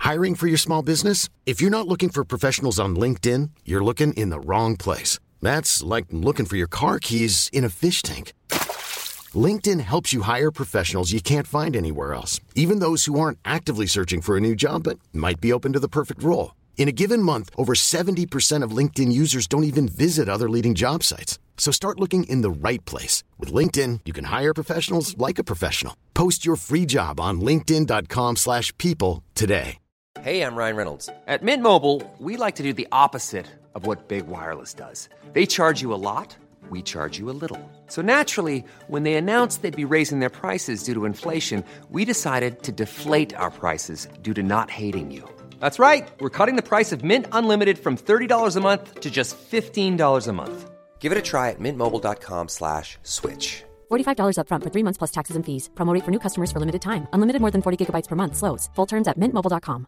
Hiring for your small business? If you're not looking for professionals on LinkedIn, you're looking in the wrong place. That's like looking for your car keys in a fish tank. LinkedIn helps you hire professionals you can't find anywhere else, even those who aren't actively searching for a new job but might be open to the perfect role. In a given month, over 70% of LinkedIn users don't even visit other leading job sites. So start looking in the right place. With LinkedIn, you can hire professionals like a professional. Post your free job on linkedin.com/people today. Hey, I'm Ryan Reynolds. At Mint Mobile, we like to do the opposite of what Big Wireless does. They charge you a lot, we charge you a little. So naturally, when they announced they'd be raising their prices due to inflation, we decided to deflate our prices due to not hating you. That's right. We're cutting the price of Mint Unlimited from $30 a month to just $15 a month. Give it a try at mintmobile.com/switch. $45 up front for 3 months plus taxes and fees. Promo rate for new customers for limited time. Unlimited more than 40 gigabytes per month. Slows full terms at mintmobile.com.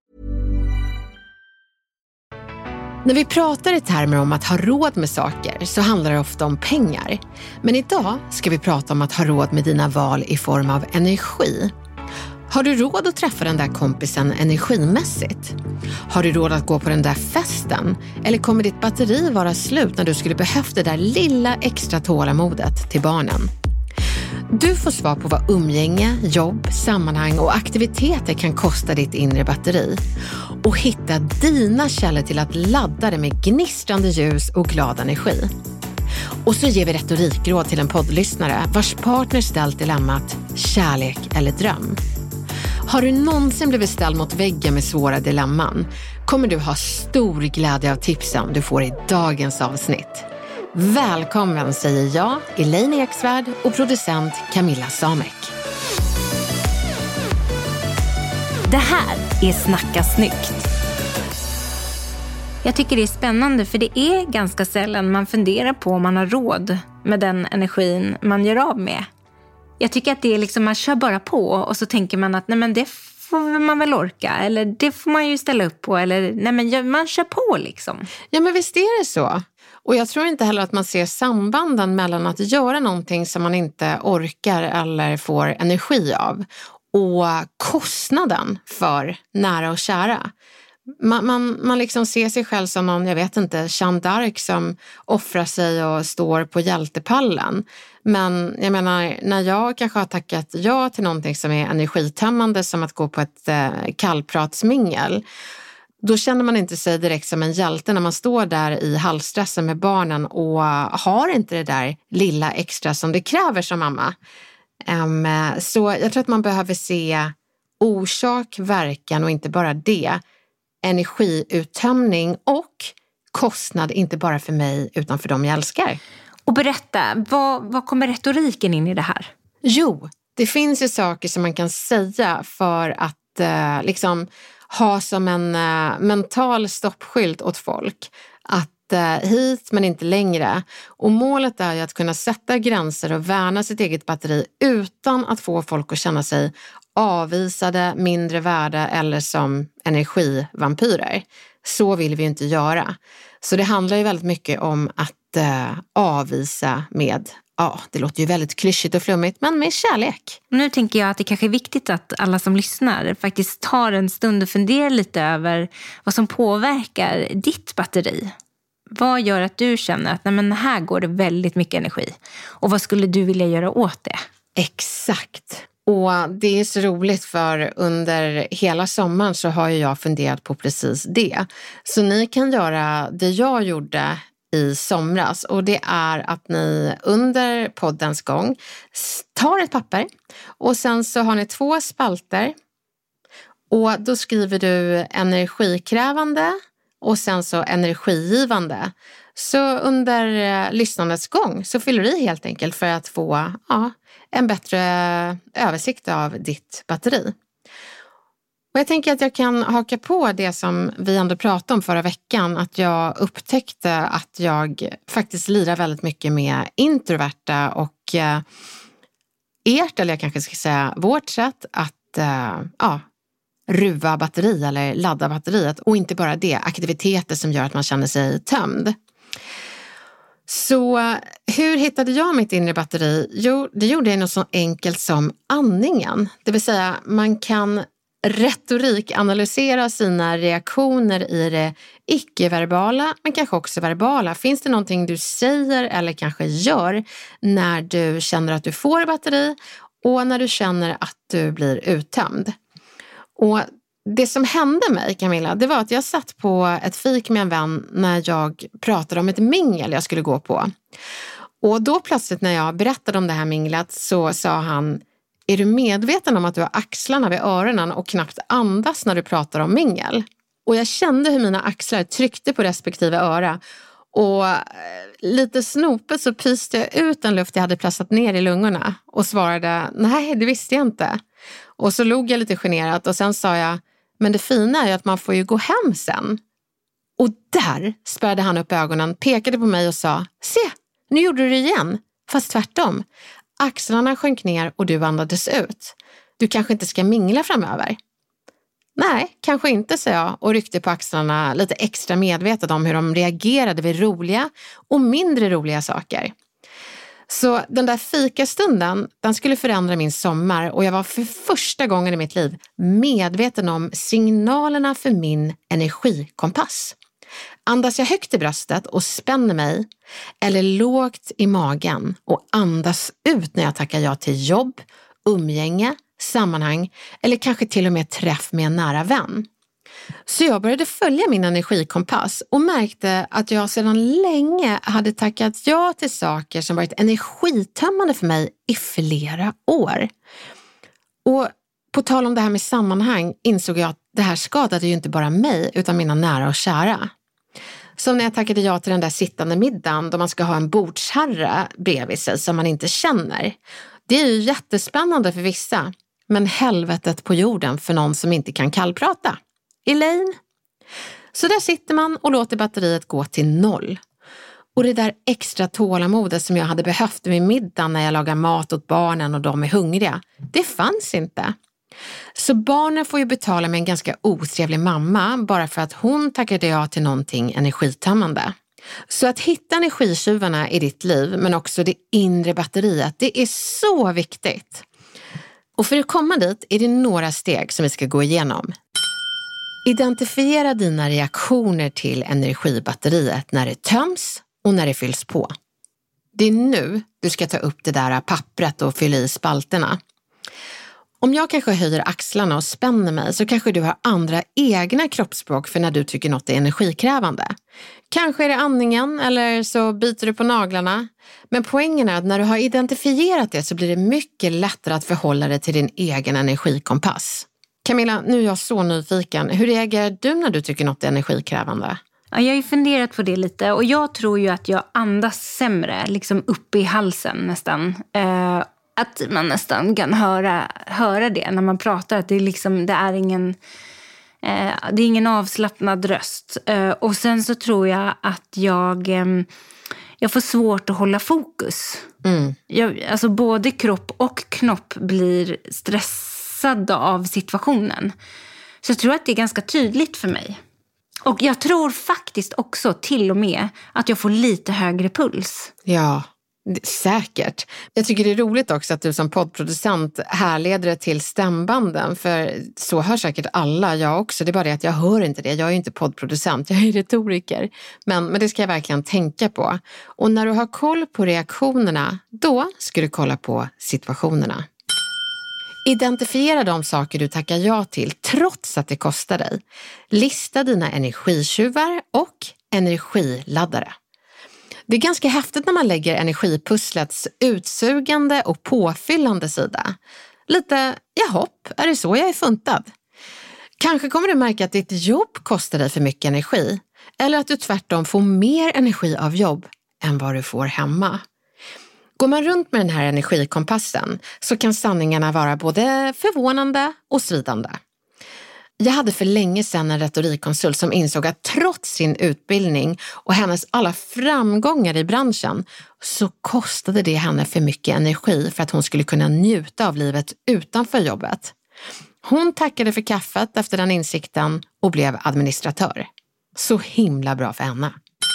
När vi pratar i termer om att ha råd med saker så handlar det ofta om pengar. Men idag ska vi prata om att ha råd med dina val i form av energi. Har du råd att träffa den där kompisen energimässigt? Har du råd att gå på den där festen? Eller kommer ditt batteri vara slut när du skulle behövt det där lilla extra tålamodet till barnen? Du får svar på vad umgänge, jobb, sammanhang och aktiviteter kan kosta ditt inre batteri. Och hitta dina källor till att ladda det med gnistrande ljus och glad energi. Och så ger vi retorikråd till en poddlyssnare vars partner ställt dilemmat kärlek eller dröm. Har du någonsin blivit ställd mot väggen med svåra dilemman kommer du ha stor glädje av tipsen du får i dagens avsnitt. Välkommen säger jag, Elaine Eksvärd och producent Camilla Samek. Det här är Snacka snyggt. Jag tycker det är spännande för det är ganska sällan man funderar på om man har råd med den energin man gör av med. Jag tycker att det är liksom, man kör bara på och så tänker man att nej men det får man väl orka eller det får man ju ställa upp på eller nej men man kör på liksom. Ja men visst är det så. Och jag tror inte heller att man ser sambanden mellan att göra någonting som man inte orkar eller får energi av och kostnaden för nära och kära. Man liksom ser sig själv som någon, jag vet inte, Jeanne d'Arc som offrar sig och står på hjältepallen. Men jag menar, när jag kanske har tackat ja till någonting som är energitömmande som att gå på ett kallpratsmingel, då känner man inte sig direkt som en hjälte när man står där i halvstressen med barnen och har inte det där lilla extra som det kräver som mamma. Så jag tror att man behöver se orsak, verkan och inte bara det. Energiuttömning och kostnad inte bara för mig utan för dem jag älskar. Och berätta, vad kommer retoriken in i det här? Jo, det finns ju saker som man kan säga för att liksom ha som en mental stoppskylt åt folk. Att hit men inte längre. Och målet är ju att kunna sätta gränser och värna sitt eget batteri utan att få folk att känna sig avvisade, mindre värda eller som energivampyrer. Så vill vi ju inte göra. Så det handlar ju väldigt mycket om att avvisa med, ja det låter ju väldigt klyschigt och flummigt, men med kärlek. Nu tänker jag att det kanske är viktigt att alla som lyssnar faktiskt tar en stund och funderar lite över vad som påverkar ditt batteri. Vad gör att du känner att nej, men här går det väldigt mycket energi? Och vad skulle du vilja göra åt det? Exakt. Och det är så roligt för under hela sommaren så har ju jag funderat på precis det. Så ni kan göra det jag gjorde i somras och det är att ni under poddens gång tar ett papper och sen så har ni 2 spalter och då skriver du energikrävande och sen så energigivande. Så under lyssnandets gång så fyller du i helt enkelt för att få en bättre översikt av ditt batteri. Och jag tänker att jag kan haka på det som vi ändå pratade om förra veckan. Att jag upptäckte att jag faktiskt lirar väldigt mycket med introverta och ert, eller jag kanske ska säga vårt sätt att ruva batteri eller ladda batteriet. Och inte bara det, aktiviteter som gör att man känner sig tömd. Så hur hittade jag mitt inre batteri? Jo, det gjorde jag något så enkelt som andningen. Det vill säga man kan retorikanalysera sina reaktioner i det icke-verbala, men kanske också verbala. Finns det någonting du säger eller kanske gör när du känner att du får batteri och när du känner att du blir uttömd? Och det som hände mig, Camilla, det var att jag satt på ett fik med en vän när jag pratade om ett mingel jag skulle gå på. Och då plötsligt när jag berättade om det här minglet så sa han: är du medveten om att du har axlarna vid öronen och knappt andas när du pratar om mingel? Och jag kände hur mina axlar tryckte på respektive öra. Och lite snopet så pyste jag ut den luft jag hade pressat ner i lungorna och svarade: nej, det visste jag inte. Och så log jag lite generat och sen sa jag: men det fina är ju att man får ju gå hem sen. Och där spärrade han upp ögonen, pekade på mig och sa: se, nu gjorde du det igen, fast tvärtom. Axlarna sjönk ner och du andades ut. Du kanske inte ska mingla framöver. Nej, kanske inte, sa jag och ryckte på axlarna lite extra medvetet om hur de reagerade vid roliga och mindre roliga saker. Så den där fikastunden, den skulle förändra min sommar och jag var för första gången i mitt liv medveten om signalerna för min energikompass. Andas jag högt i bröstet och spänner mig eller lågt i magen och andas ut när jag tackar ja till jobb, umgänge, sammanhang eller kanske till och med träff med en nära vän. Så jag började följa min energikompass och märkte att jag sedan länge hade tackat ja till saker som varit energitömmande för mig i flera år. Och på tal om det här med sammanhang insåg jag att det här skadade ju inte bara mig utan mina nära och kära. Som när jag tackade ja till den där sittande middagen då man ska ha en bordsherre bredvid sig som man inte känner. Det är ju jättespännande för vissa, men helvetet på jorden för någon som inte kan kallprata. Elaine. Så där sitter man och låter batteriet gå till 0. Och det där extra tålamodet som jag hade behövt vid middagen när jag lagar mat åt barnen och de är hungriga, det fanns inte. Så barnen får ju betala med en ganska otrevlig mamma bara för att hon tackade ja till någonting energitömmande. Så att hitta energitjuvarna i ditt liv men också det inre batteriet, det är så viktigt. Och för att komma dit är det några steg som vi ska gå igenom. Identifiera dina reaktioner till energibatteriet när det töms och när det fylls på. Det är nu du ska ta upp det där pappret och fylla i spalterna. Om jag kanske höjer axlarna och spänner mig så kanske du har andra egna kroppsspråk för när du tycker något är energikrävande. Kanske är det andningen eller så biter du på naglarna. Men poängen är att när du har identifierat det så blir det mycket lättare att förhålla dig till din egen energikompass. Camilla, nu är jag så nyfiken. Hur reagerar du när du tycker något är energikrävande? Ja, jag har ju funderat på det lite och jag tror ju att jag andas sämre, liksom uppe i halsen nästan. Att man nästan kan höra det när man pratar. Att det är liksom, det är ingen avslappnad röst. Och sen så tror jag att jag får svårt att hålla fokus. Alltså både kropp och knopp blir stressade av situationen. Så jag tror att det är ganska tydligt för mig. Och jag tror faktiskt också till och med att jag får lite högre puls. Ja, säkert. Jag tycker det är roligt också att du som poddproducent härleder det till stämbanden. För så hör säkert alla, jag också. Det är bara det att jag hör inte det. Jag är ju inte poddproducent, jag är retoriker. Men det ska jag verkligen tänka på. Och när du har koll på reaktionerna, då ska du kolla på situationerna. Identifiera de saker du tackar ja till trots att det kostar dig. Lista dina energitjuvar och energiladdare. Det är ganska häftigt när man lägger energipusslets utsugande och påfyllande sida. Lite, jahopp, är det så jag är funtad? Kanske kommer du märka att ditt jobb kostar dig för mycket energi. Eller att du tvärtom får mer energi av jobb än vad du får hemma. Går man runt med den här energikompassen så kan sanningarna vara både förvånande och svidande. Jag hade för länge sedan en retorikkonsult som insåg att trots sin utbildning och hennes alla framgångar i branschen så kostade det henne för mycket energi för att hon skulle kunna njuta av livet utanför jobbet. Hon tackade för kaffet efter den insikten och blev administratör. Så himla bra för henne.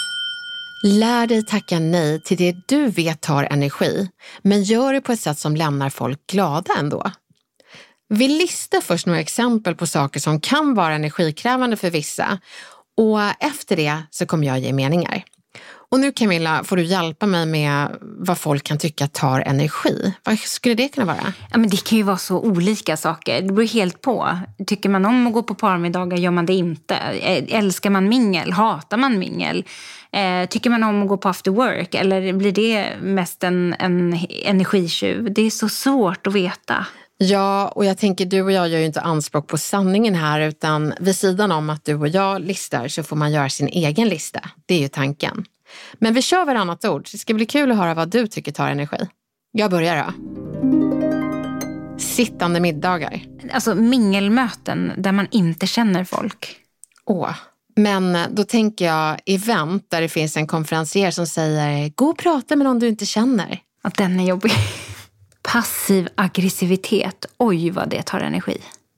Lär dig tacka nej till det du vet tar energi, men gör det på ett sätt som lämnar folk glada ändå. Vi listar först några exempel på saker som kan vara energikrävande för vissa. Och efter det så kommer jag ge meningar. Och nu Camilla får du hjälpa mig med vad folk kan tycka tar energi. Vad skulle det kunna vara? Ja, men det kan ju vara så olika saker. Det beror helt på. Tycker man om att gå på parmiddagar, gör man det inte. Älskar man mingel? Hatar man mingel? Tycker man om att gå på after work? Eller blir det mest en energitjuv? Det är så svårt att veta. Ja, och jag tänker du och jag gör ju inte anspråk på sanningen här, utan vid sidan om att du och jag listar så får man göra sin egen lista. Det är ju tanken. Men vi kör varannat ord. Det ska bli kul att höra vad du tycker tar energi. Jag börjar då. Sittande middagar. Alltså mingelmöten där man inte känner folk. Men då tänker jag event där det finns en konferencier som säger gå och prata med någon du inte känner. Att den är jobbig. Passiv aggressivitet. Oj vad det tar energi.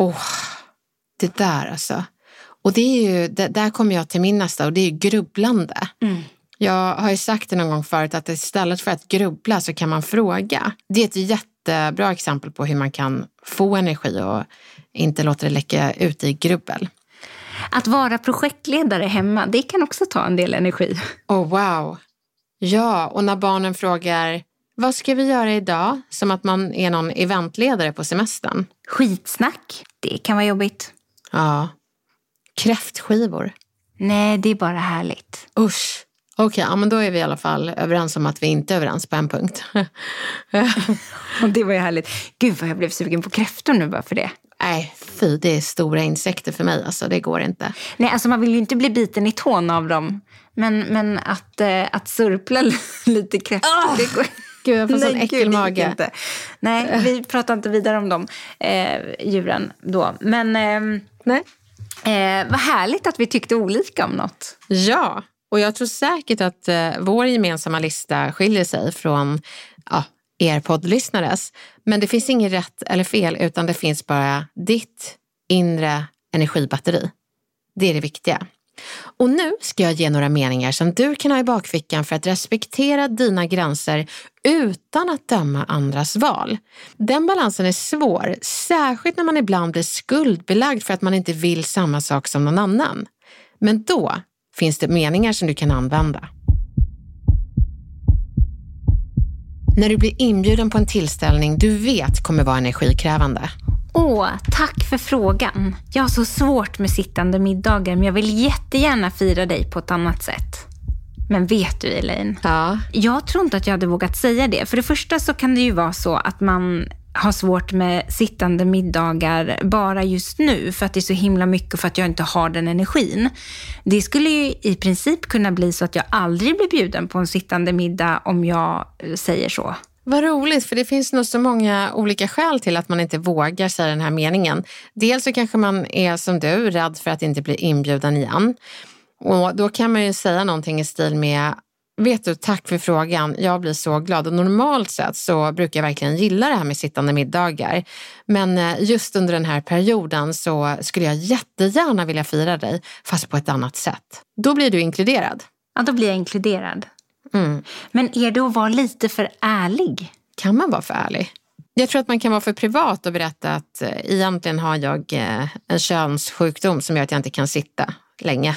Det där alltså. Och det är ju, där kommer jag till min nästa och det är ju grubblande. Jag har ju sagt det någon gång förut att istället för att grubbla så kan man fråga. Det är ett jättebra exempel på hur man kan få energi och inte låta det läcka ut i grubbel. Att vara projektledare hemma, det kan också ta en del energi. Wow. Ja, och när barnen frågar vad ska vi göra idag? Som att man är någon eventledare på semestern. Skitsnack, det kan vara jobbigt. Ja. Kräftskivor. Nej, det är bara härligt. Usch. Okej, men då är vi i alla fall överens om att vi inte är överens på en punkt. Och det var ju härligt. Gud vad jag blev sugen på kräftor nu bara för det. Nej, fy, det är stora insekter för mig. Alltså, det går inte. Nej, alltså man vill ju inte bli biten i tån av dem. Men att surpla lite kräftor, det går. Gud, jag får sån äckelmage. Inte. Nej, vi pratar inte vidare om de djuren då. Men nej. Vad härligt att vi tyckte olika om något. Ja, och jag tror säkert att vår gemensamma lista skiljer sig från er poddlyssnares. Men det finns inget rätt eller fel utan det finns bara ditt inre energibatteri. Det är det viktiga. Och nu ska jag ge några meningar som du kan ha i bakfickan för att respektera dina gränser utan att döma andras val. Den balansen är svår, särskilt när man ibland blir skuldbelagd för att man inte vill samma sak som någon annan. Men då finns det meningar som du kan använda. När du blir inbjuden på en tillställning du vet kommer vara energikrävande. Tack för frågan. Jag har så svårt med sittande middagar men jag vill jättegärna fira dig på ett annat sätt. Men vet du Elaine? Ja. Jag tror inte att jag hade vågat säga det. För det första så kan det ju vara så att man har svårt med sittande middagar bara just nu för att det är så himla mycket för att jag inte har den energin. Det skulle ju i princip kunna bli så att jag aldrig blir bjuden på en sittande middag om jag säger så. Vad roligt, för det finns nog så många olika skäl till att man inte vågar säga den här meningen. Dels så kanske man är som du, rädd för att inte bli inbjuden igen. Och då kan man ju säga någonting i stil med, vet du, tack för frågan, jag blir så glad. Och normalt sett så brukar jag verkligen gilla det här med sittande middagar. Men just under den här perioden så skulle jag jättegärna vilja fira dig, fast på ett annat sätt. Då blir du inkluderad. Ja, då blir jag inkluderad. Mm. Men är det att vara lite för ärlig? Kan man vara för ärlig? Jag tror att man kan vara för privat och berätta att egentligen har jag en könssjukdom som gör att jag inte kan sitta länge.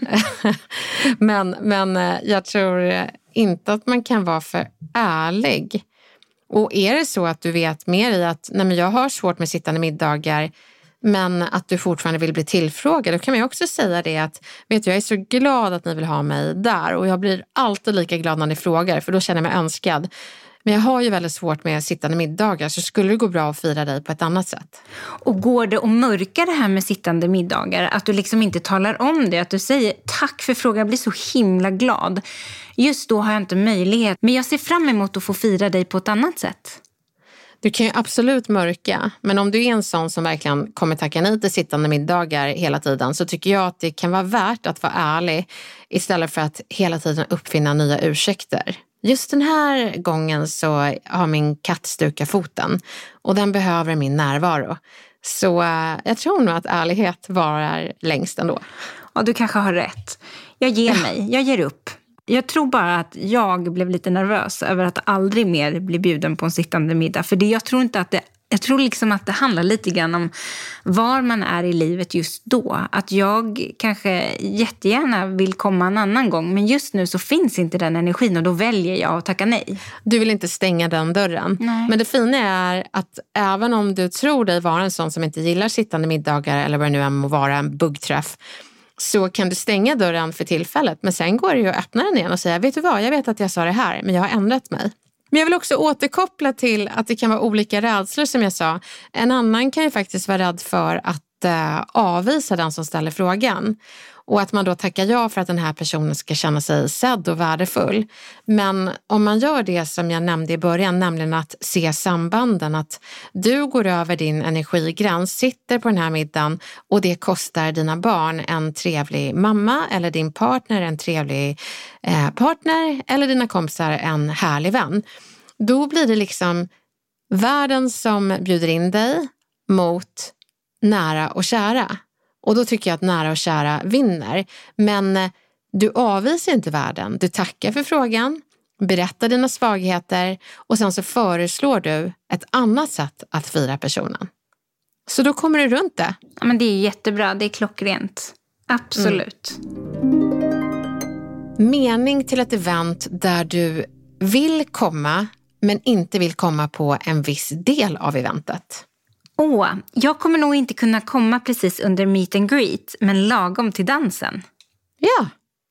men jag tror inte att man kan vara för ärlig. Och är det så att du vet mer i att nej men jag har svårt med sittande middagar men att du fortfarande vill bli tillfrågad, då kan man ju också säga det att vet du, jag är så glad att ni vill ha mig där och jag blir alltid lika glad när ni frågar för då känner jag mig önskad. Men jag har ju väldigt svårt med sittande middagar så skulle det gå bra att fira dig på ett annat sätt. Och går det att mörka det här med sittande middagar? Att du liksom inte talar om det, att du säger tack för frågan, jag blir så himla glad. Just då har jag inte möjlighet, men jag ser fram emot att få fira dig på ett annat sätt. Du kan ju absolut mörka, men om du är en sån som verkligen kommer tacka nej till sittande middagar hela tiden så tycker jag att det kan vara värt att vara ärlig istället för att hela tiden uppfinna nya ursäkter. Just den här gången så har min katt stukat foten och den behöver min närvaro. Så jag tror nog att ärlighet varar längst ändå. Ja, du kanske har rätt. Jag ger mig, jag ger upp. Jag tror bara att jag blev lite nervös över att aldrig mer bli bjuden på en sittande middag. För jag tror inte att det Jag tror liksom att det handlar lite grann om var man är i livet just då. Att jag kanske jättegärna vill komma en annan gång, men just nu så finns inte den energin och då väljer jag att tacka nej. Du vill inte stänga den dörren. Nej. Men det fina är att även om du tror dig vara en sån som inte gillar sittande middagar eller vad det nu än må vara, en buggträff, så kan du stänga dörren för tillfället. Men sen går det ju att öppna den igen och säga, vet du vad, jag vet att jag sa det här, men jag har ändrat mig. Men jag vill också återkoppla till att det kan vara olika rädslor som jag sa. En annan kan ju faktiskt vara rädd för att avvisa den som ställer frågan. Och att man då tackar ja för att den här personen ska känna sig sedd och värdefull. Men om man gör det som jag nämnde i början, nämligen att se sambanden. Att du går över din energigräns, sitter på den här middagen och det kostar dina barn en trevlig mamma eller din partner en trevlig partner eller dina kompisar en härlig vän. Då blir det liksom världen som bjuder in dig mot nära och kära. Och då tycker jag att nära och kära vinner. Men du avvisar inte världen. Du tackar för frågan, berättar dina svagheter och sen så föreslår du ett annat sätt att fira personen. Så då kommer du runt det. Ja, men det är jättebra, det är klockrent. Absolut. Mening till ett event där du vill komma men inte vill komma på en viss del av eventet. Jag kommer nog inte kunna komma precis under meet and greet, men lagom till dansen. Ja.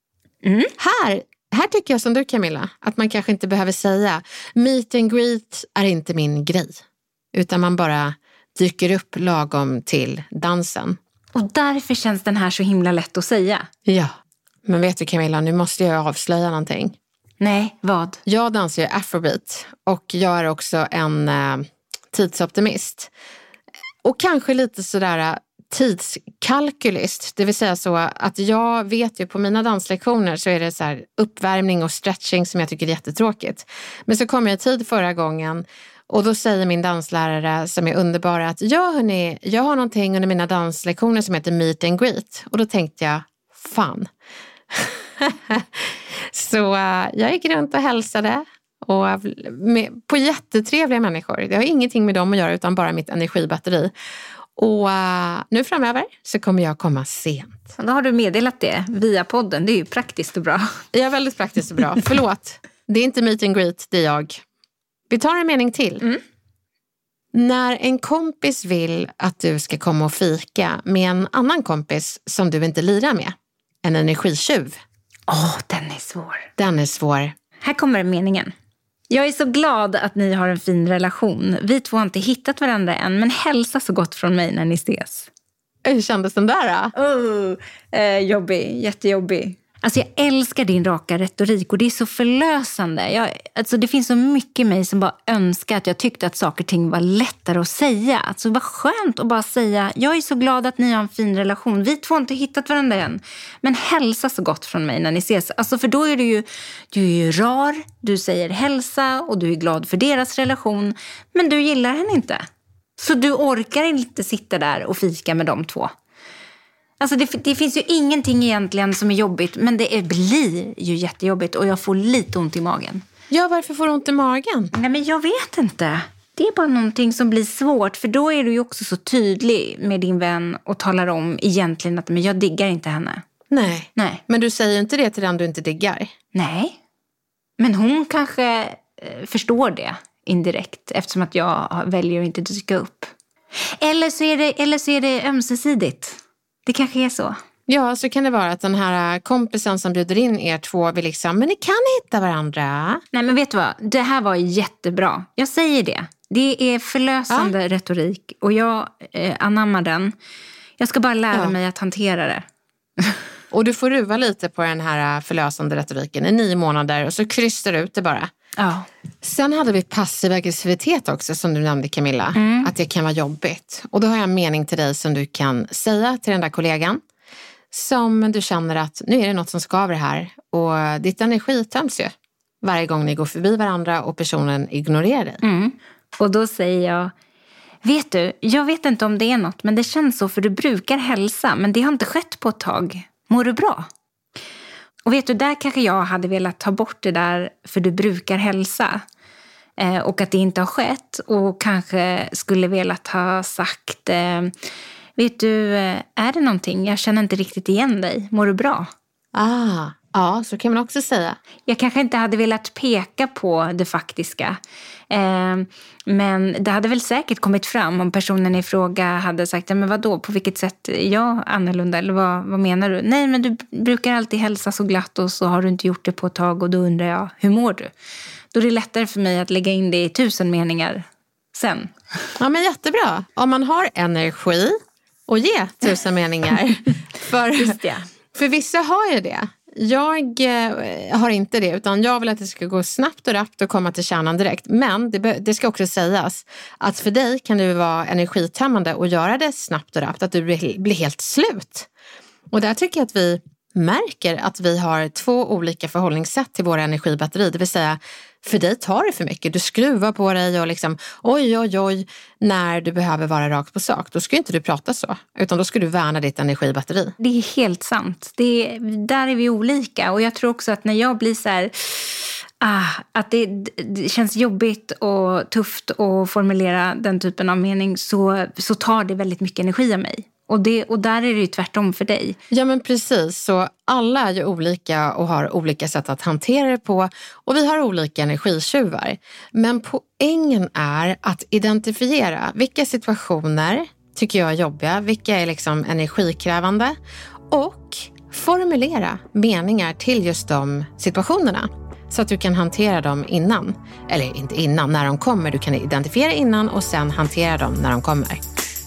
Här tycker jag som du, Camilla, att man kanske inte behöver säga meet and greet är inte min grej. Utan man bara dyker upp lagom till dansen. Och därför känns den här så himla lätt att säga. Ja, men vet du Camilla, nu måste jag avslöja någonting. Nej, vad? Jag dansar ju afrobeat och jag är också en tidsoptimist. Och kanske lite sådär tidskalkylist. Det vill säga så att jag vet ju på mina danslektioner så är det så här uppvärmning och stretching som jag tycker är jättetråkigt. Men så kom jag i tid förra gången och då säger min danslärare som är underbara att ja hörni, jag har någonting under mina danslektioner som heter meet and greet. Och då tänkte jag, fan. Så jag gick runt och hälsade. Och på jättetrevliga människor. Det har ingenting med dem att göra utan bara mitt energibatteri. Och nu framöver så kommer jag komma sent. Då har du meddelat det via podden. Det är ju praktiskt och bra. Ja, väldigt praktiskt och bra. Förlåt. Det är inte meet and greet, det är jag. Vi tar en mening till. När en kompis vill att du ska komma och fika med en annan kompis som du inte lirar med. En energitjuv. Den är svår. Den är svår. Här kommer meningen. Jag är så glad att ni har en fin relation. Vi två har inte hittat varandra än, men hälsa så gott från mig när ni ses. Hur kändes den där då? Jobbig, jättejobbig. Alltså jag älskar din raka retorik och det är så förlösande. Alltså det finns så mycket i mig som bara önskar att jag tyckte att saker och ting var lättare att säga. Alltså det var skönt att bara säga, jag är så glad att ni har en fin relation. Vi två har inte hittat varandra än. Men hälsa så gott från mig när ni ses. Alltså för då är du är ju rar, du säger hälsa och du är glad för deras relation. Men du gillar henne inte. Så du orkar inte sitta där och fika med de två. Alltså det finns ju ingenting egentligen som är jobbigt, men det blir ju jättejobbigt och jag får lite ont i magen. Ja, varför får du ont i magen? Nej, men jag vet inte. Det är bara någonting som blir svårt, för då är du ju också så tydlig med din vän och talar om egentligen att men jag diggar inte henne. Nej. Men du säger inte det till den du inte diggar? Nej. Men hon kanske förstår det indirekt eftersom att jag väljer att inte dyka upp. Eller så är det ömsesidigt. Det kanske är så. Ja, så kan det vara att den här kompisen som bjuder in er två vill liksom, men ni kan hitta varandra. Nej, men vet du vad? Det här var jättebra. Jag säger det. Det är förlösande retorik och jag anammar den. Jag ska bara lära mig att hantera det. Och du får ruva lite på den här förlösande retoriken i 9 månader och så kryssar du ut det bara. Ja. Sen hade vi passiv aggressivitet också som du nämnde Camilla. Att det kan vara jobbigt. Och då har jag en mening till dig som du kan säga till den där kollegan. Som du känner att nu är det något som skaver här. Och ditt energi töms ju. Varje gång ni går förbi varandra och personen ignorerar dig. Och då säger jag, vet du, jag vet inte om det är något. Men det känns så för du brukar hälsa. Men det har inte skett på ett tag. Mår du bra? Och vet du, där kanske jag hade velat ta bort det där för du brukar hälsa. och att det inte har skett. Och kanske skulle velat ha sagt, vet du, är det någonting? Jag känner inte riktigt igen dig. Mår du bra? Ja, så kan man också säga. Jag kanske inte hade velat peka på det faktiska. Men det hade väl säkert kommit fram om personen i fråga hade sagt, men vadå, på vilket sätt är jag annorlunda? Eller vad menar du? Nej, men du brukar alltid hälsa så glatt och så har du inte gjort det på ett tag och då undrar jag, hur mår du? Då är det lättare för mig att lägga in det i 1000 meningar sen. Ja, men jättebra. Om man har energi och ge 1000 meningar. För vissa har ju det. Jag har inte det, utan jag vill att det ska gå snabbt och rappt och komma till kärnan direkt. Men det ska också sägas att för dig kan det vara energitömmande och göra det snabbt och rappt, att du blir helt slut. Och där tycker jag att vi märker att vi har 2 olika förhållningssätt till våra energibatteri. Det vill säga, för dig tar det för mycket. Du skruvar på dig och liksom oj, när du behöver vara rakt på sak. Då ska inte du prata så, utan då ska du värna ditt energibatteri. Det är helt sant. Där är vi olika. Och jag tror också att när jag blir så här, att det känns jobbigt och tufft att formulera den typen av mening, så tar det väldigt mycket energi av mig. Och där är det ju tvärtom för dig. Ja, men precis. Så alla är ju olika och har olika sätt att hantera det på. Och vi har olika energitjuvar. Men poängen är att identifiera vilka situationer tycker jag är jobbiga, vilka är liksom energikrävande, och formulera meningar till just de situationerna. Så att du kan hantera dem innan. Eller inte innan, när de kommer. Du kan identifiera innan och sen hantera dem när de kommer.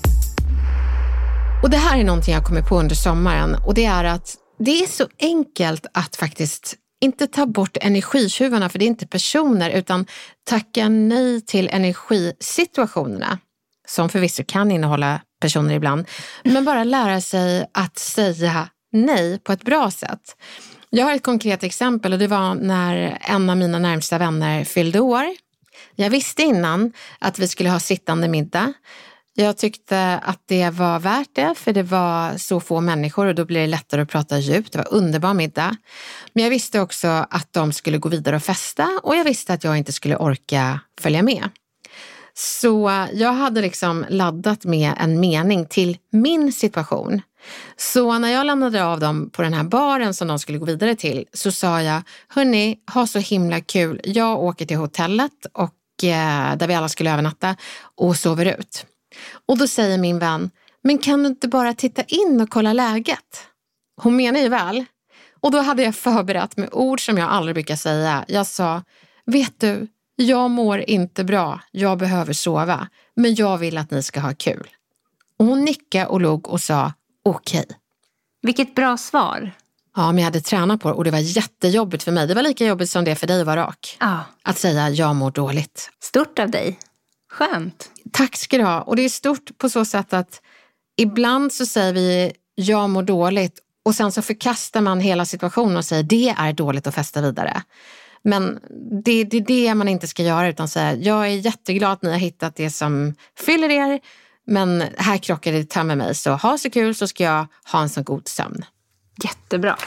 Och det här är någonting jag kommer på under sommaren, och det är att det är så enkelt att faktiskt inte ta bort energitjuvarna, för det är inte personer, utan tacka nej till energisituationerna, som förvisso kan innehålla personer ibland, men bara lära sig att säga nej på ett bra sätt. Jag har ett konkret exempel, och det var när en av mina närmsta vänner fyllde år. Jag visste innan att vi skulle ha sittande middag. Jag tyckte att det var värt det, för det var så få människor och då blir det lättare att prata djupt. Det var underbar middag. Men jag visste också att de skulle gå vidare och festa, och jag visste att jag inte skulle orka följa med. Så jag hade liksom laddat med en mening till min situation. Så när jag lämnade av dem på den här baren som de skulle gå vidare till, så sa jag, hörni, ha så himla kul. Jag åker till hotellet och där vi alla skulle övernatta och sover ut. Och då säger min vän, men kan du inte bara titta in och kolla läget? Hon menar ju väl. Och då hade jag förberett med ord som jag aldrig brukar säga. Jag sa, vet du, jag mår inte bra. Jag behöver sova. Men jag vill att ni ska ha kul. Och hon nickade och log och sa, okej. Vilket bra svar. Ja, men jag hade tränat på det och det var jättejobbigt för mig. Det var lika jobbigt som det för dig att vara rak. Ja. Att säga, jag mår dåligt. Stort av dig. Skönt. Tack ska du ha. Och det är stort på så sätt att ibland så säger vi, jag mår dåligt. Och sen så förkastar man hela situationen och säger, det är dåligt att festa vidare. Men det är det man inte ska göra, utan säga, jag är jätteglad att ni har hittat det som fyller er. Men här krockar det ta med mig, så ha så kul, så ska jag ha en så god sömn. Jättebra.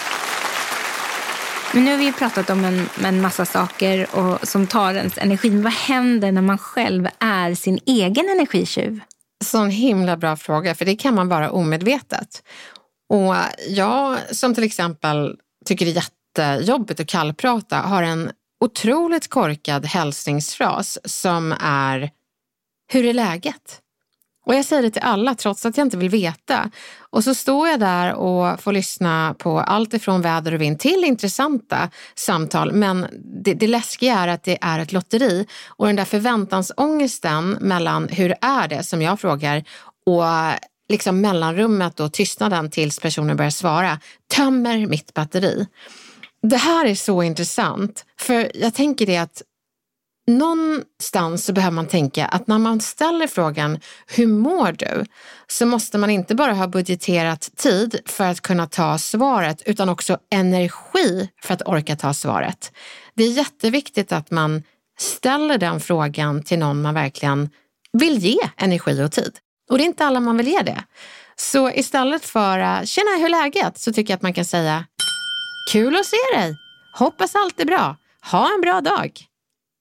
Men nu har vi ju pratat om en massa saker och som tar ens energi. Vad händer när man själv är sin egen energitjuv? Sån himla bra fråga, för det kan man vara omedvetet. Och jag som till exempel tycker det är jättejobbigt att kallprata har en otroligt korkad hälsningsfras som är, hur är läget? Och jag säger det till alla trots att jag inte vill veta. Och så står jag där och får lyssna på allt ifrån väder och vind till intressanta samtal. Men det läskiga är att det är ett lotteri. Och den där förväntansångesten mellan hur är det som jag frågar och liksom mellanrummet och tystnaden tills personen börjar svara tömmer mitt batteri. Det här är så intressant. För jag tänker det att någonstans så behöver man tänka att när man ställer frågan, hur mår du? Så måste man inte bara ha budgeterat tid för att kunna ta svaret, utan också energi för att orka ta svaret. Det är jätteviktigt att man ställer den frågan till någon man verkligen vill ge energi och tid. Och det är inte alla man vill ge det. Så istället för, tjena, hur är läget? Så tycker jag att man kan säga, kul att se dig. Hoppas allt är bra. Ha en bra dag.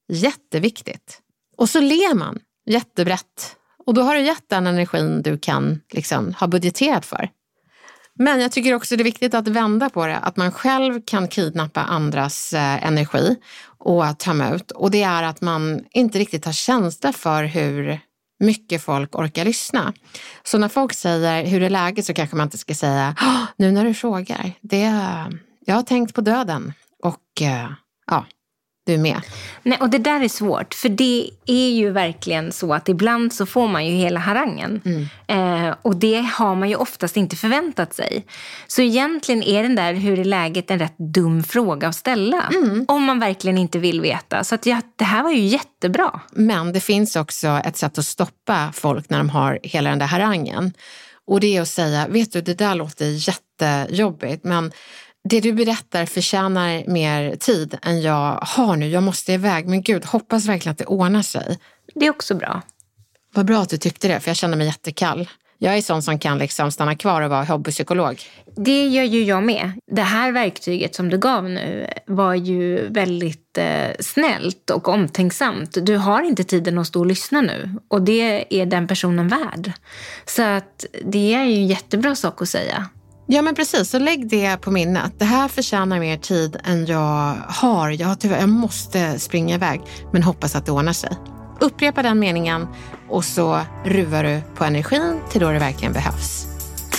Jätteviktigt. Och så ler man jättebrett. Och då har du gett den energin du kan liksom ha budgeterat för. Men jag tycker också det är viktigt att vända på det. Att man själv kan kidnappa andras energi och tömma ut. Och det är att man inte riktigt har känsla för hur mycket folk orkar lyssna. Så när folk säger hur är läget så kanske man inte ska säga nu när du frågar. Jag har tänkt på döden och du är med. Nej, och det där är svårt, för det är ju verkligen så att ibland så får man ju hela harangen. Och det har man ju oftast inte förväntat sig. Så egentligen är den där hur är läget en rätt dum fråga att ställa. Om man verkligen inte vill veta. Så att det här var ju jättebra. Men det finns också ett sätt att stoppa folk när de har hela den där harangen. Och det är att säga, vet du, det där låter jättejobbigt, men det du berättar förtjänar mer tid än jag har nu. Jag måste iväg, men gud, hoppas verkligen att det ordnar sig. Det är också bra. Vad bra att du tyckte det, för jag känner mig jättekall. Jag är sån som kan liksom stanna kvar och vara hobbypsykolog. Det gör ju jag med. Det här verktyget som du gav nu var ju väldigt snällt och omtänksamt. Du har inte tiden att stå och lyssna nu. Och det är den personen värd. Så att det är ju en jättebra sak att säga. Ja, men precis, så lägg det på minnet. Det här förtjänar mer tid än jag har. Jag måste springa iväg, men hoppas att det ordnar sig. Upprepa den meningen och så ruvar du på energin till då det verkligen behövs.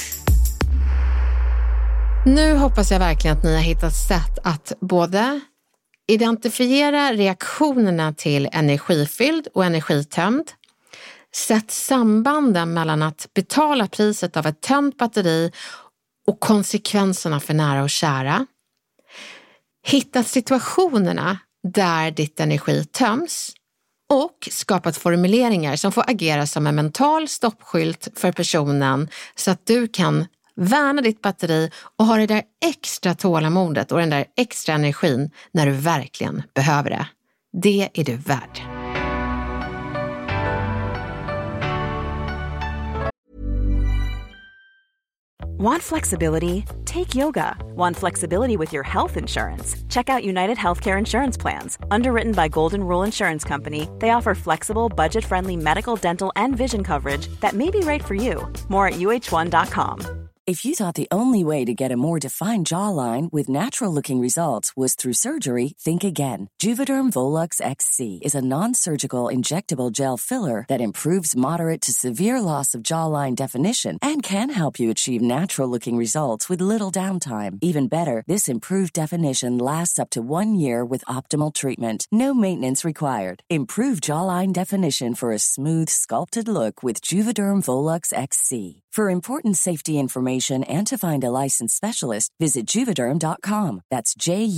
Nu hoppas jag verkligen att ni har hittat sätt att både identifiera reaktionerna till energifylld och energitömd. Sätt sambanden mellan att betala priset av ett tömt batteri och konsekvenserna för nära och kära. Hitta situationerna där ditt energi töms och skapat formuleringar som får agera som en mental stoppskylt för personen så att du kan värna ditt batteri och ha det där extra tålamodet och den där extra energin när du verkligen behöver det. Det är du värd. Want flexibility? Take yoga. Want flexibility with your health insurance? Check out United Healthcare Insurance Plans. Underwritten by Golden Rule Insurance Company, they offer flexible, budget-friendly medical, dental, and vision coverage that may be right for you. More at uh1.com. If you thought the only way to get a more defined jawline with natural-looking results was through surgery, think again. Juvederm Volux XC is a non-surgical injectable gel filler that improves moderate to severe loss of jawline definition and can help you achieve natural-looking results with little downtime. Even better, this improved definition lasts up to 1 year with optimal treatment. No maintenance required. Improve jawline definition for a smooth, sculpted look with Juvederm Volux XC. For important safety information and to find a licensed specialist, visit Juvederm.com. That's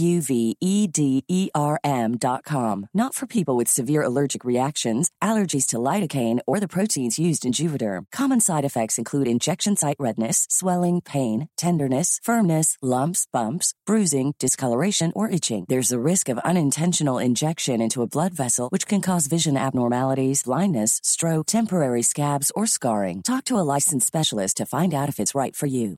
JUVEDERM.com. Not for people with severe allergic reactions, allergies to lidocaine, or the proteins used in Juvederm. Common side effects include injection site redness, swelling, pain, tenderness, firmness, lumps, bumps, bruising, discoloration, or itching. There's a risk of unintentional injection into a blood vessel, which can cause vision abnormalities, blindness, stroke, temporary scabs, or scarring. Talk to a licensed specialist to find out if it's right for you.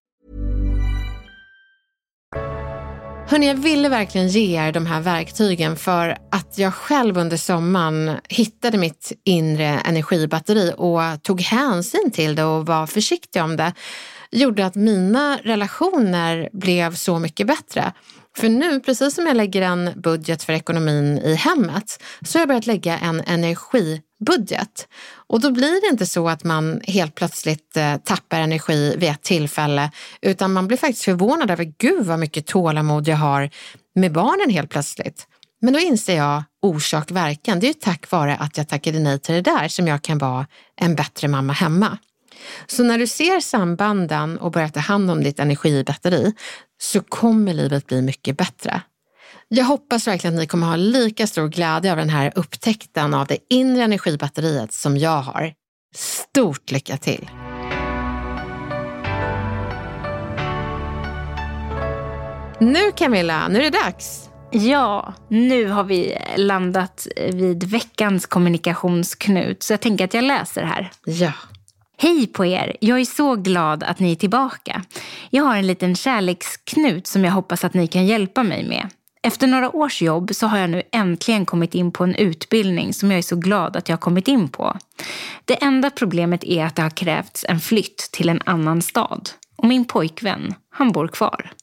Hörrni, jag ville verkligen ge er de här verktygen för att jag själv under sommaren hittade mitt inre energibatteri och tog hänsyn till det och var försiktig om det. Gjorde att mina relationer blev så mycket bättre. För nu, precis som jag lägger en budget för ekonomin i hemmet, så har jag börjat lägga en energibudget. Och då blir det inte så att man helt plötsligt tappar energi vid ett tillfälle, utan man blir faktiskt förvånad över, gud vad mycket tålamod jag har med barnen helt plötsligt. Men då inser jag orsak-verkan. Det är ju tack vare att jag tackade nej till det där som jag kan vara en bättre mamma hemma. Så när du ser sambanden och börjar ta hand om ditt energibatteri så kommer livet bli mycket bättre. Jag hoppas verkligen att ni kommer ha lika stor glädje av den här upptäckten av det inre energibatteriet som jag har. Stort lycka till! Nu Camilla, nu är det dags! Ja, nu har vi landat vid veckans kommunikationsknut, så jag tänker att jag läser här. Ja. Hej på er, jag är så glad att ni är tillbaka. Jag har en liten kärleksknut som jag hoppas att ni kan hjälpa mig med. Efter några års jobb så har jag nu äntligen kommit in på en utbildning som jag är så glad att jag har kommit in på. Det enda problemet är att det har krävts en flytt till en annan stad. Och min pojkvän, han bor kvar.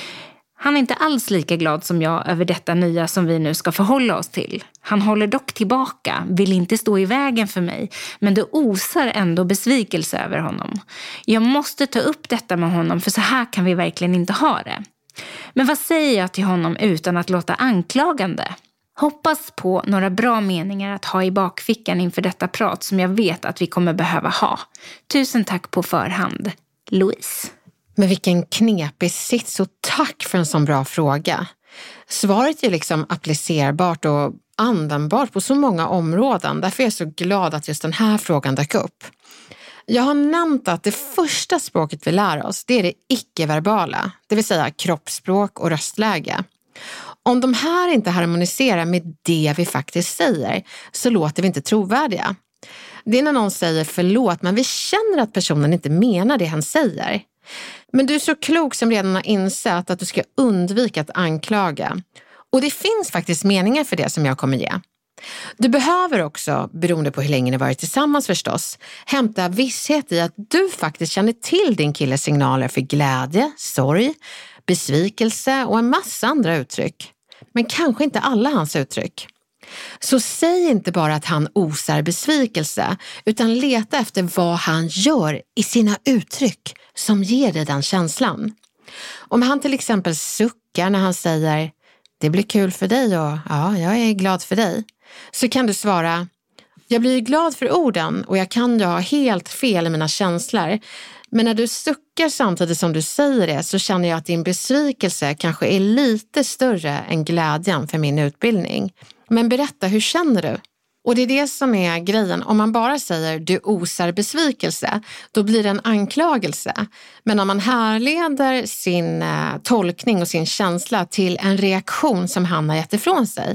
Han är inte alls lika glad som jag över detta nya som vi nu ska förhålla oss till. Han håller dock tillbaka, vill inte stå i vägen för mig, men det osar ändå besvikelse över honom. Jag måste ta upp detta med honom, för så här kan vi verkligen inte ha det. Men vad säger jag till honom utan att låta anklagande? Hoppas på några bra meningar att ha i bakfickan inför detta prat som jag vet att vi kommer behöva ha. Tusen tack på förhand, Louise. Men vilken knepig sits, och tack för en sån bra fråga. Svaret är liksom applicerbart och användbart på så många områden. Därför är jag så glad att just den här frågan dök upp. Jag har nämnt att det första språket vi lär oss, det är det icke-verbala, det vill säga kroppsspråk och röstläge. Om de här inte harmoniserar med det vi faktiskt säger så låter vi inte trovärdiga. Det är när någon säger förlåt men vi känner att personen inte menar det han säger. Men du är så klok som redan har insett att du ska undvika att anklaga. Och det finns faktiskt meningar för det som jag kommer ge. Du behöver också, beroende på hur länge ni varit tillsammans förstås, hämta visshet i att du faktiskt känner till din killes signaler för glädje, sorg, besvikelse och en massa andra uttryck. Men kanske inte alla hans uttryck. Så säg inte bara att han osar besvikelse, utan leta efter vad han gör i sina uttryck som ger dig den känslan. Om han till exempel suckar när han säger det blir kul för dig och ja, jag är glad för dig, så kan du svara jag blir glad för orden och jag kan ju ha helt fel i mina känslor. Men när du suckar samtidigt som du säger det så känner jag att din besvikelse kanske är lite större än glädjen för min utbildning. Men berätta, hur känner du? Och det är det som är grejen. Om man bara säger du osar besvikelse, då blir det en anklagelse. Men om man härleder sin tolkning och sin känsla till en reaktion som han har gett ifrån sig,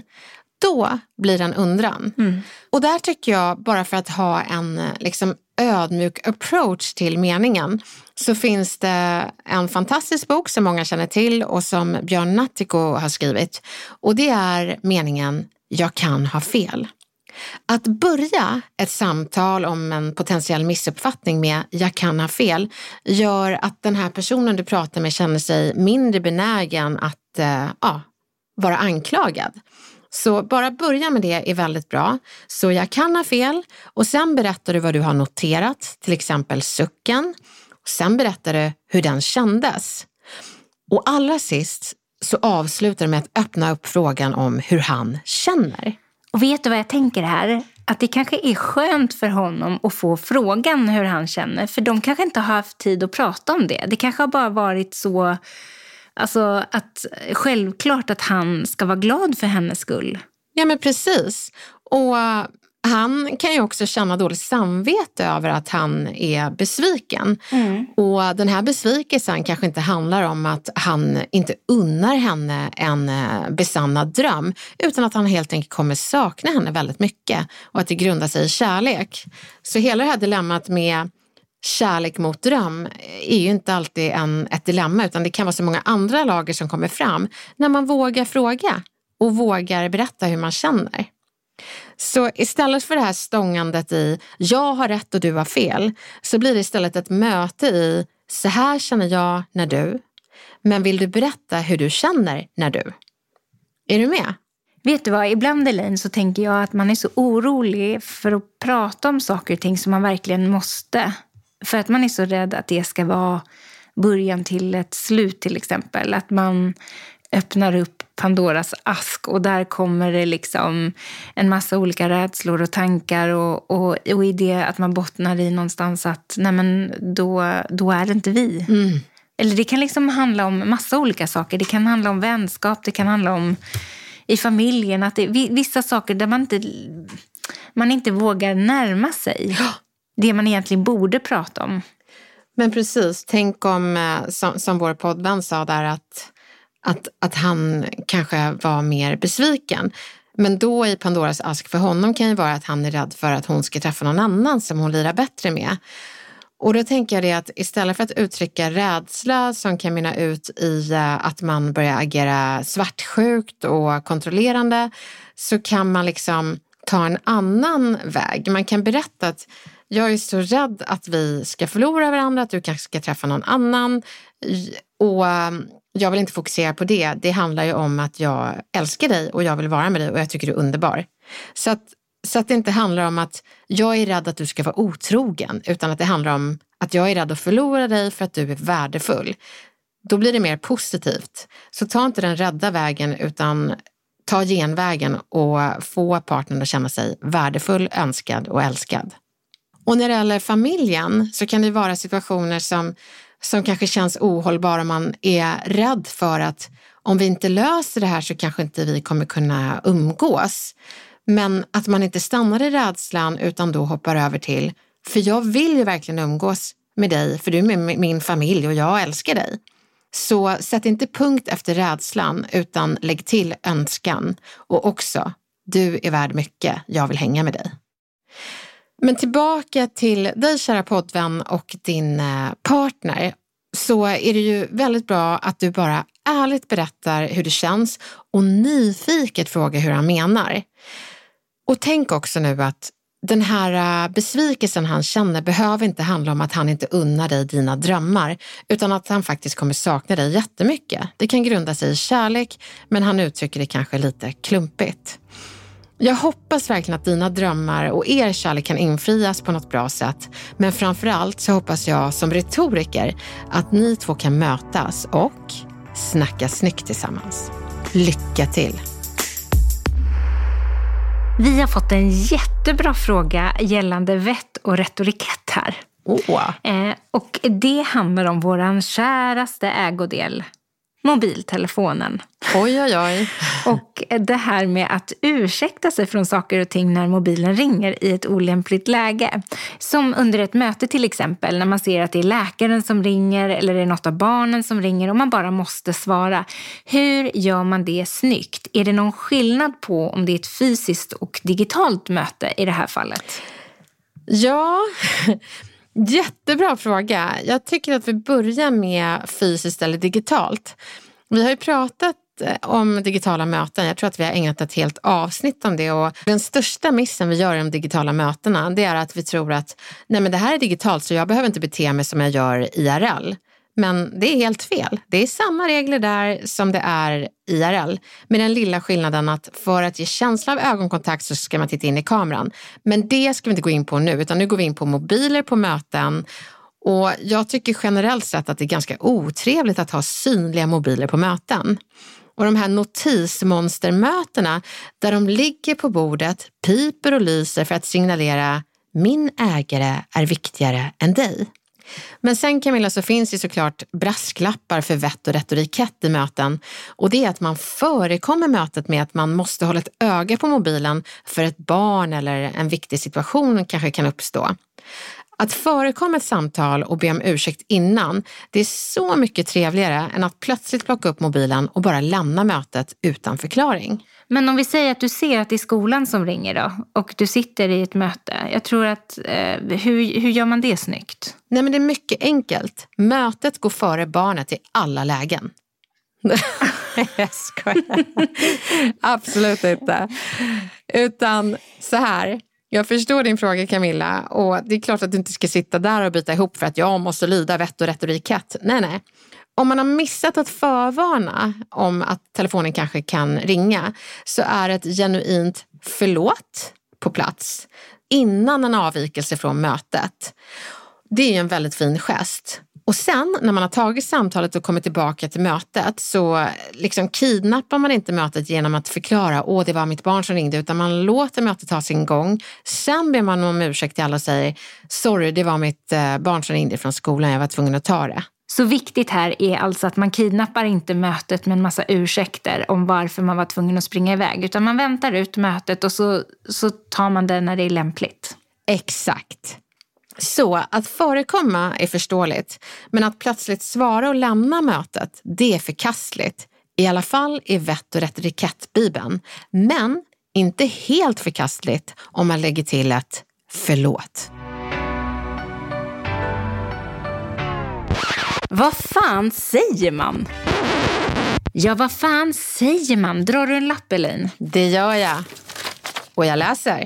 då blir det en undran. Och där tycker jag, bara för att ha en liksom ödmjuk approach till meningen, så finns det en fantastisk bok som många känner till och som Björn Nattiko har skrivit. Och det är meningen jag kan ha fel. Att börja ett samtal om en potentiell missuppfattning med jag kan ha fel gör att den här personen du pratar med känner sig mindre benägen att vara anklagad. Så bara börja med det är väldigt bra. Så jag kan ha fel och sen berättar du vad du har noterat, till exempel sucken. Och sen berättar du hur den kändes. Och allra sist så avslutar du med att öppna upp frågan om hur han känner. Och vet du vad jag tänker här? Att det kanske är skönt för honom att få frågan hur han känner. För de kanske inte har haft tid att prata om det. Det kanske har bara varit så, alltså att självklart att han ska vara glad för hennes skull. Ja men precis. Och han kan ju också känna dåligt samvete över att han är besviken. Och den här besvikelsen kanske inte handlar om att han inte unnar henne en besannad dröm, utan att han helt enkelt kommer sakna henne väldigt mycket och att det grundar sig i kärlek. Så hela det här dilemmat med kärlek mot dröm är ju inte alltid ett dilemma, utan det kan vara så många andra lager som kommer fram när man vågar fråga och vågar berätta hur man känner. Så istället för det här stångandet i jag har rätt och du har fel, så blir det istället ett möte i så här känner jag när du, men vill du berätta hur du känner när du? Är du med? Vet du vad, ibland Elaine så tänker jag att man är så orolig för att prata om saker och ting som man verkligen måste. För att man är så rädd att det ska vara början till ett slut till exempel. Att man öppnar upp Pandoras ask och där kommer det liksom en massa olika rädslor och tankar och i det att man bottnar i någonstans att nej men då är det inte vi. Eller det kan liksom handla om massa olika saker. Det kan handla om vänskap, det kan handla om i familjen att det vissa saker där man inte vågar närma sig det man egentligen borde prata om. Men precis, tänk om som vår poddvän sa där att han kanske var mer besviken. Men då i Pandoras ask för honom kan ju vara att han är rädd för att hon ska träffa någon annan som hon lirar bättre med. Och då tänker jag det att istället för att uttrycka rädsla som kan mynna ut i att man börjar agera svartsjukt och kontrollerande, så kan man liksom ta en annan väg. Man kan berätta att jag är så rädd att vi ska förlora varandra, att du kanske ska träffa någon annan, och jag vill inte fokusera på det. Det handlar ju om att jag älskar dig och jag vill vara med dig och jag tycker du är underbar. Så att det inte handlar om att jag är rädd att du ska vara otrogen, utan att det handlar om att jag är rädd att förlora dig för att du är värdefull. Då blir det mer positivt. Så ta inte den rädda vägen, utan ta genvägen och få partnern att känna sig värdefull, önskad och älskad. Och när det gäller familjen så kan det vara situationer som kanske känns ohållbara, om man är rädd för att om vi inte löser det här så kanske inte vi kommer kunna umgås. Men att man inte stannar i rädslan utan då hoppar över till, för jag vill ju verkligen umgås med dig, för du är med min familj och jag älskar dig. Så sätt inte punkt efter rädslan, utan lägg till önskan. Och också, du är värd mycket, jag vill hänga med dig. Men tillbaka till dig, kära poddvän, och din partner, så är det ju väldigt bra att du bara ärligt berättar hur det känns och nyfiket frågar hur han menar. Och tänk också nu att den här besvikelsen han känner behöver inte handla om att han inte unnar dig dina drömmar, utan att han faktiskt kommer sakna dig jättemycket. Det kan grunda sig i kärlek, men han uttrycker det kanske lite klumpigt. Jag hoppas verkligen att dina drömmar och er kärlek kan infrias på något bra sätt. Men framförallt så hoppas jag som retoriker att ni två kan mötas och snacka snyggt tillsammans. Lycka till! Vi har fått en jättebra fråga gällande vett och retorikett här. Och det handlar om våran käraste ägodel, mobiltelefonen. Oj, oj, oj. Och det här med att ursäkta sig från saker och ting när mobilen ringer i ett olämpligt läge. Som under ett möte till exempel, när man ser att det är läkaren som ringer eller det är något av barnen som ringer och man bara måste svara. Hur gör man det snyggt? Är det någon skillnad på om det är ett fysiskt och digitalt möte i det här fallet? Ja, jättebra fråga. Jag tycker att vi börjar med fysiskt eller digitalt. Vi har ju pratat om digitala möten. Jag tror att vi har ägnat ett helt avsnitt om det, och den största missen vi gör i de digitala mötena, det är att vi tror att nej, men det här är digitalt så jag behöver inte bete mig som jag gör IRL. Men det är helt fel. Det är samma regler där som det är IRL. Med den lilla skillnaden att för att ge känsla av ögonkontakt så ska man titta in i kameran. Men det ska vi inte gå in på nu, utan nu går vi in på mobiler på möten. Och jag tycker generellt sett att det är ganska otrevligt att ha synliga mobiler på möten. Och de här notismonstermötena där de ligger på bordet, piper och lyser för att signalera min ägare är viktigare än dig. Men sen, Camilla, så finns det såklart brasklappar för vett och retorikett i möten. Och det är att man förekommer mötet med att man måste hålla ett öga på mobilen för ett barn eller en viktig situation kanske kan uppstå. Att förekomma ett samtal och be om ursäkt innan, det är så mycket trevligare än att plötsligt plocka upp mobilen och bara lämna mötet utan förklaring. Men om vi säger att du ser att det är skolan som ringer då, och du sitter i ett möte. Jag tror att, hur gör man det snyggt? Nej, men det är mycket enkelt. Mötet går före barnet i alla lägen. Jag skojar. Absolut inte. Utan så här. Jag förstår din fråga, Camilla, och det är klart att du inte ska sitta där och byta ihop för att jag måste lyda vett och retorikett. Nej. Om man har missat att förvarna om att telefonen kanske kan ringa, så är ett genuint förlåt på plats innan en avvikelse från mötet. Det är en väldigt fin gest. Och sen när man har tagit samtalet och kommit tillbaka till mötet, så liksom kidnappar man inte mötet genom att förklara det var mitt barn som ringde, utan man låter mötet ta sin gång. Sen ber man om ursäkt till alla och säger sorry, det var mitt barn som ringde från skolan, jag var tvungen att ta det. Så viktigt här är alltså att man kidnappar inte mötet med en massa ursäkter om varför man var tvungen att springa iväg, utan man väntar ut mötet och så tar man det när det är lämpligt. Exakt. Så att förekomma är förståeligt, men att plötsligt svara och lämna mötet, det är förkastligt. I alla fall i vett- och retorikettbibeln. Men inte helt förkastligt om man lägger till ett förlåt. Vad fan säger man? Ja, vad fan säger man? Drar du en lapp, Elaine? Det gör jag. Och jag läser.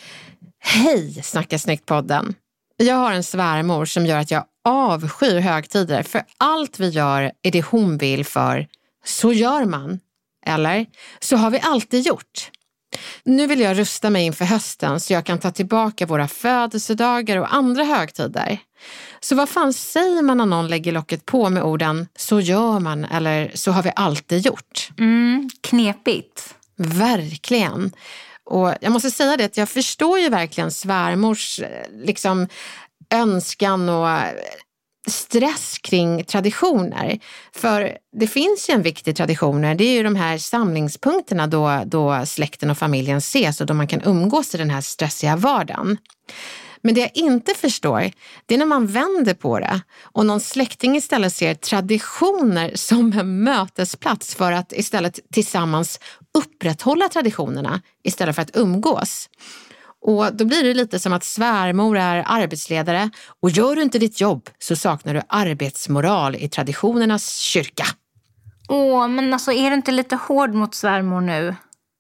Hej, Snacka snyggt-podden. Jag har en svärmor som gör att jag avskyr högtider. För allt vi gör är det hon vill för. Så gör man. Eller, så har vi alltid gjort. Nu vill jag rusta mig inför hösten så jag kan ta tillbaka våra födelsedagar och andra högtider. Så vad fan säger man när någon lägger locket på med orden så gör man eller så har vi alltid gjort? Knepigt. Verkligen. Och jag måste säga det att jag förstår ju verkligen svärmors liksom önskan och stress kring traditioner. För det finns ju en viktig traditioner. Det är ju de här samlingspunkterna då släkten och familjen ses och då man kan umgås i den här stressiga vardagen. Men det jag inte förstår, det är när man vänder på det och någon släkting istället ser traditioner som en mötesplats för att istället tillsammans upprätthålla traditionerna istället för att umgås. Och då blir det lite som att svärmor är arbetsledare och gör du inte ditt jobb så saknar du arbetsmoral i traditionernas kyrka. Men alltså är du inte lite hård mot svärmor nu?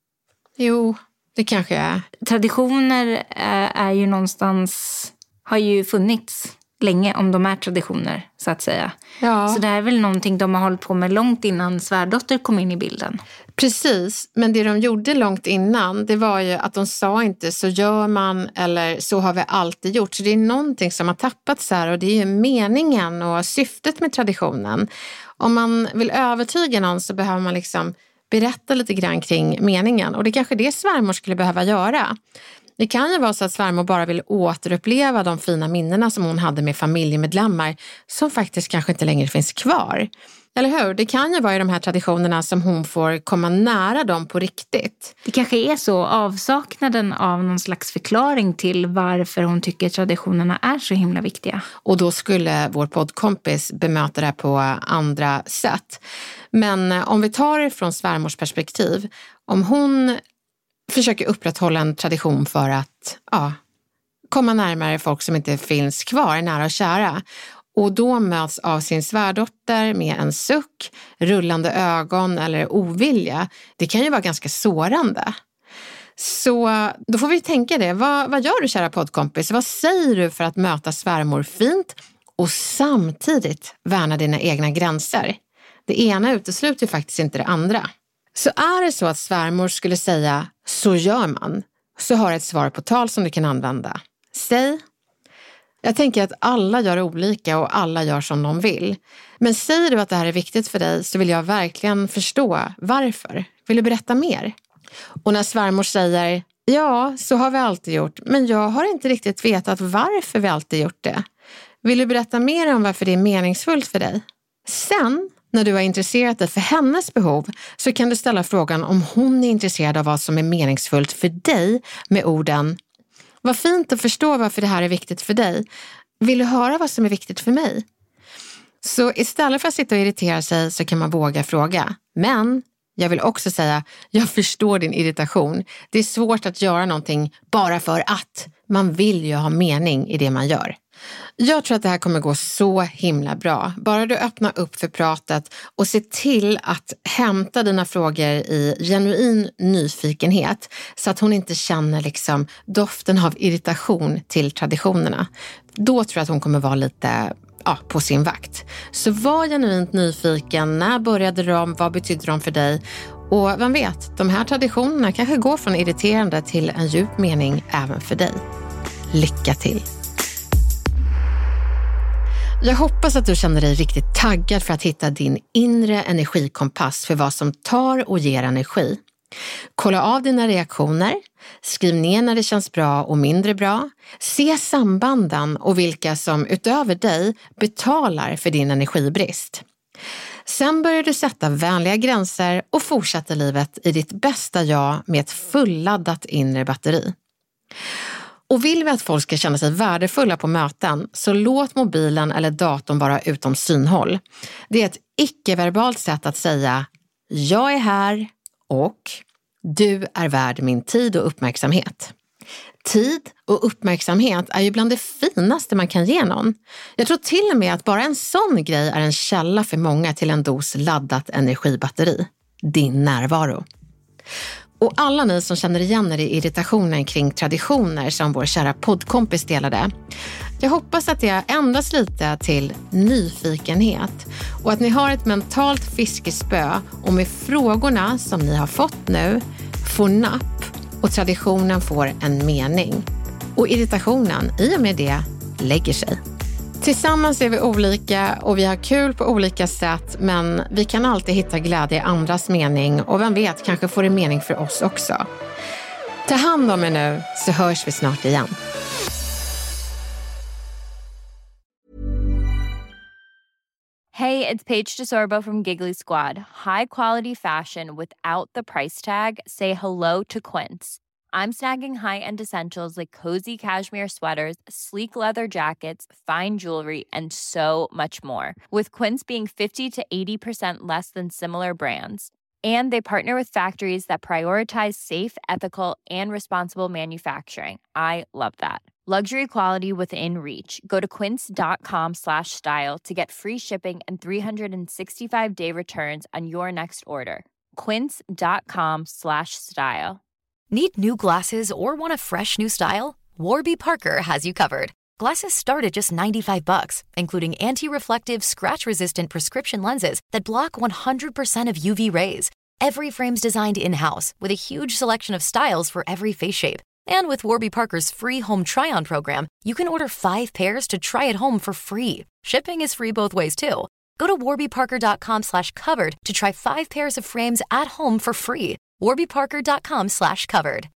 Jo, det kanske är. Traditioner är ju någonstans, har ju funnits länge om de är traditioner så att säga. Ja. Så det är väl någonting de har hållit på med långt innan svärdotter kom in i bilden. Precis, men det de gjorde långt innan det var ju att de sa inte så gör man eller så har vi alltid gjort. Så det är någonting som har tappats här och det är ju meningen och syftet med traditionen. Om man vill övertyga någon så behöver man liksom berätta lite grann kring meningen och det är kanske det svärmor skulle behöva göra. Det kan ju vara så att svärmor bara vill återuppleva de fina minnena som hon hade med familjemedlemmar som faktiskt kanske inte längre finns kvar. Eller hur? Det kan ju vara i de här traditionerna som hon får komma nära dem på riktigt. Det kanske är så, avsaknaden av någon slags förklaring till varför hon tycker traditionerna är så himla viktiga. Och då skulle vår poddkompis bemöta det på andra sätt. Men om vi tar det från svärmors perspektiv, om hon försöker upprätthålla en tradition för att komma närmare folk som inte finns kvar, nära och kära. Och då möts av sin svärdotter med en suck, rullande ögon eller ovilja. Det kan ju vara ganska sårande. Så då får vi tänka det. Vad gör du, kära poddkompis? Vad säger du för att möta svärmor fint och samtidigt värna dina egna gränser? Det ena utesluter ju faktiskt inte det andra. Så är det så att svärmor skulle säga så gör man, så har ett svar på tal som du kan använda. Säg. Jag tänker att alla gör olika och alla gör som de vill. Men säger du att det här är viktigt för dig så vill jag verkligen förstå varför. Vill du berätta mer? Och när svärmor säger ja, så har vi alltid gjort, men jag har inte riktigt vetat varför vi alltid gjort det. Vill du berätta mer om varför det är meningsfullt för dig? Sen, när du har intresserat dig för hennes behov så kan du ställa frågan om hon är intresserad av vad som är meningsfullt för dig med orden vad fint att förstå varför det här är viktigt för dig. Vill du höra vad som är viktigt för mig? Så istället för att sitta och irritera sig så kan man våga fråga. Men jag vill också säga, jag förstår din irritation. Det är svårt att göra någonting bara för att man vill ju ha mening i det man gör. Jag tror att det här kommer gå så himla bra. Bara du öppnar upp för pratet och ser till att hämta dina frågor i genuin nyfikenhet så att hon inte känner liksom doften av irritation till traditionerna. Då tror jag att hon kommer vara lite på sin vakt. Så var genuint nyfiken. När började de? Vad betyder de för dig? Och vem vet, de här traditionerna kanske går från irriterande till en djup mening även för dig. Lycka till! Jag hoppas att du känner dig riktigt taggad för att hitta din inre energikompass för vad som tar och ger energi. Kolla av dina reaktioner, skriv ner när det känns bra och mindre bra, se sambanden och vilka som utöver dig betalar för din energibrist. Sen börjar du sätta vänliga gränser och fortsätter livet i ditt bästa jag med ett fulladdat inre batteri. Och vill vi att folk ska känna sig värdefulla på möten så låt mobilen eller datorn vara utom synhåll. Det är ett icke-verbalt sätt att säga jag är här och du är värd min tid och uppmärksamhet. Tid och uppmärksamhet är ju bland det finaste man kan ge någon. Jag tror till och med att bara en sån grej är en källa för många till en dos laddat energibatteri. Din närvaro. Och alla ni som känner igen er i irritationen kring traditioner som vår kära poddkompis delade. Jag hoppas att det ändras lite till nyfikenhet och att ni har ett mentalt fiskespö och med frågorna som ni har fått nu får napp och traditionen får en mening. Och irritationen i och med det lägger sig. Tillsammans är vi olika och vi har kul på olika sätt, men vi kan alltid hitta glädje i andras mening och vem vet, kanske får det mening för oss också. Ta hand om er nu så hörs vi snart igen. Hey, it's Paige DeSorbo from Giggly Squad. High quality fashion without the price tag. Say hello to Quince. I'm snagging high-end essentials like cozy cashmere sweaters, sleek leather jackets, fine jewelry, and so much more. With Quince being 50 to 80% less than similar brands. And they partner with factories that prioritize safe, ethical, and responsible manufacturing. I love that. Luxury quality within reach. Go to quince.com/style to get free shipping and 365-day returns on your next order. Quince.com/style. Need new glasses or want a fresh new style? Warby Parker has you covered. Glasses start at just $95, including anti-reflective, scratch-resistant prescription lenses that block 100% of UV rays. Every frame's designed in-house with a huge selection of styles for every face shape. And with Warby Parker's free home try-on program, you can order 5 pairs to try at home for free. Shipping is free both ways too. Go to warbyparker.com/covered to try 5 pairs of frames at home for free. warbyparker.com/covered.